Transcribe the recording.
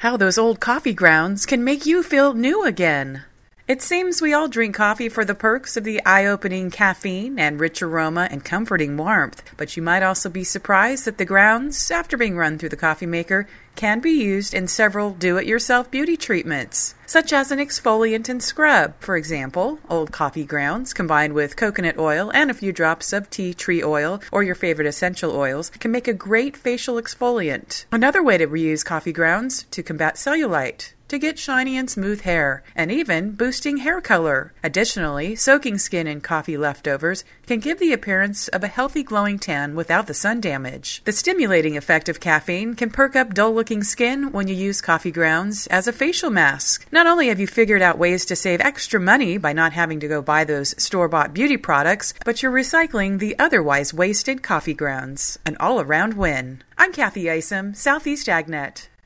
How those old coffee grounds can make you feel new again. It seems we all drink coffee for the perks of the eye-opening caffeine and rich aroma and comforting warmth, but you might also be surprised that the grounds, after being run through the coffee maker, can be used in several do-it-yourself beauty treatments, such as an exfoliant and scrub. For example, old coffee grounds combined with coconut oil and a few drops of tea tree oil or your favorite essential oils can make a great facial exfoliant. Another way to reuse coffee grounds to combat cellulite, to get shiny and smooth hair, and even boosting hair color. Additionally, soaking skin in coffee leftovers can give the appearance of a healthy glowing tan without the sun damage. The stimulating effect of caffeine can perk up dull-looking skin when you use coffee grounds as a facial mask. Not only have you figured out ways to save extra money by not having to go buy those store-bought beauty products, but you're recycling the otherwise wasted coffee grounds. An all-around win. I'm Kathy Isom, Southeast AgNet.